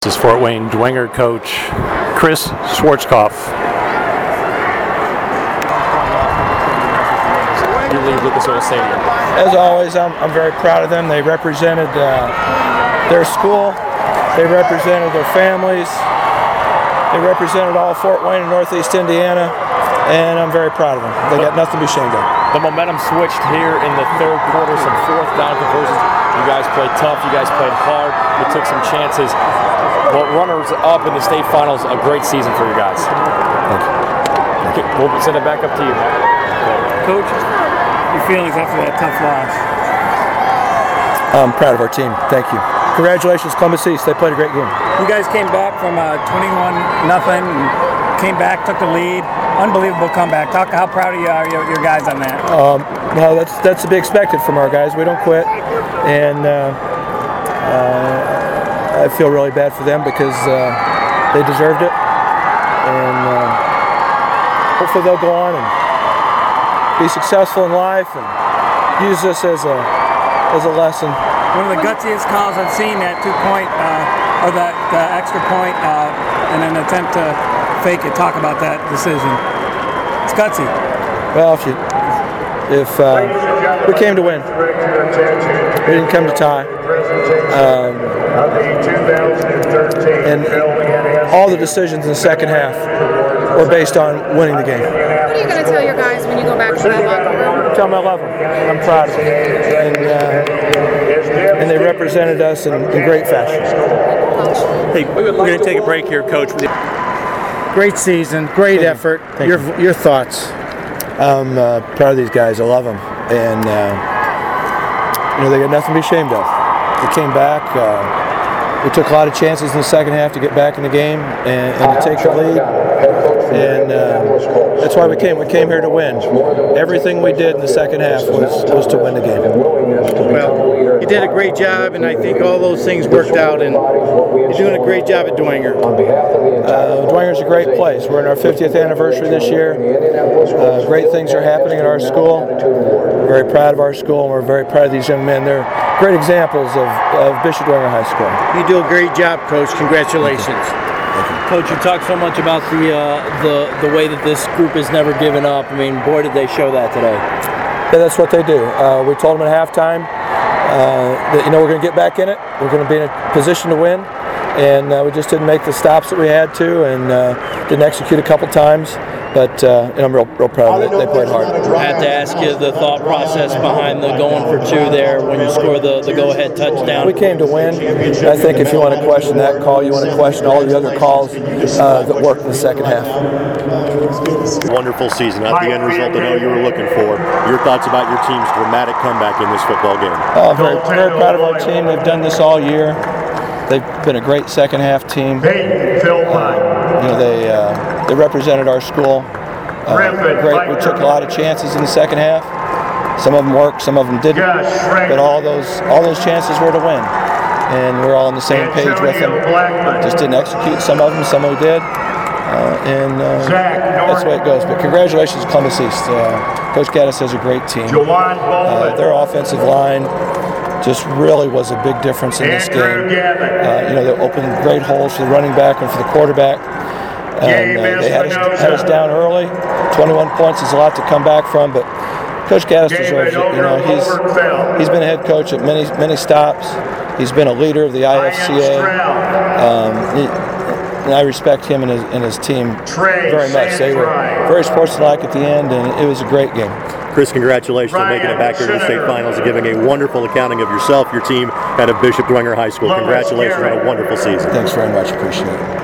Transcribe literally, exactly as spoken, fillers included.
This is Fort Wayne Dwenger coach Chris Schwarzkopf. You leave Lucas Oil Stadium. As always, I'm, I'm very proud of them. They represented uh, their school, they represented their families, they represented all Fort Wayne and Northeast Indiana, and I'm very proud of them. They got nothing to be ashamed of. The momentum switched here in the third quarter, some fourth down conversions. You guys played tough, you guys played hard, you took some chances. But runners up in the state finals, a great season for you guys. Thank you. Okay, we'll send it back up to you. Coach, your feelings after that tough loss? I'm proud of our team. Thank you. Congratulations, Columbus East. They played a great game. You guys came back from uh, twenty-one nothing, came back, took the lead. Unbelievable comeback. Talk how proud of you are, your, your guys on that. Um, well, that's that's to be expected from our guys. We don't quit, and uh, uh, I feel really bad for them because uh, they deserved it, and uh, hopefully they'll go on and be successful in life and use this as a as a lesson. One of the gutsiest calls I've seen, that two-point uh, or that the extra point uh, in an attempt to fake it. Talk about that decision. It's gutsy. Well, if you, if uh, we came to win, we didn't come to tie. Um, and all the decisions in the second half were based on winning the game. What are you going to tell your guys when you go back to that locker room? Tell them I love them. I'm proud of them. And, uh, and they represented us in, in great fashion. Hey, we're going to take a break here, Coach. Great season, great effort. Thank your you. your thoughts? I'm uh, proud of these guys. I love them. And, uh, you know, they got nothing to be ashamed of. They came back. Uh, we took a lot of chances in the second half to get back in the game and, and to take the lead. And uh, that's why we came. We came here to win. Everything we did in the second half was, was to win the game. Well, you did a great job, and I think all those things worked out, and you're doing a great job at Dwenger. Uh, Dwenger's a great place. We're in our fiftieth anniversary this year. Uh, great things are happening at our school. We're very proud of our school, and we're very proud of these young men. They're great examples of, of Bishop Dwenger High School. You do a great job, Coach. Congratulations. Coach, you talked so much about the uh, the the way that this group has never given up. I mean, boy, did they show that today. Yeah, that's what they do. Uh, we told them at halftime uh, that, you know, we're going to get back in it. We're going to be in a position to win, and uh, we just didn't make the stops that we had to, and uh, didn't execute a couple times. But uh, and I'm real, real proud of it. They played hard. I have to ask you the thought process behind the going for two there when you score the, the go-ahead touchdown. We came to win. I think if you want to question that call, you want to question all the other calls uh, that worked in the second half. Wonderful season, not the end result I know you were looking for. Your thoughts about your team's dramatic comeback in this football game? Oh, very, very proud of our team. They've done this all year. They've been a great second half team. Uh, you know, they uh, they represented our school. Uh, great. We took a lot of chances in the second half. Some of them worked, some of them didn't. But all those all those chances were to win, and we're all on the same page with them. Just didn't execute some of them, some of them did, uh, and uh, that's the way it goes. But congratulations, Columbus East. Uh, Coach Gaddis has a great team. Uh, their offensive line just really was a big difference in this game. Uh, you know, they opened great holes for the running back and for the quarterback. And uh, they had us, had us down early. twenty-one points is a lot to come back from, but Coach Gaddis deserves it. You know, he's he's been a head coach at many many stops. He's been a leader of the I F C A. Um, he, and I respect him and his, and his team very much. They were very sportsmanlike at the end, and it was a great game. Chris, congratulations on making it back here to the state finals and giving a wonderful accounting of yourself, your team, and of Bishop Dwenger High School. Congratulations on a wonderful season. Thanks very much. Appreciate it.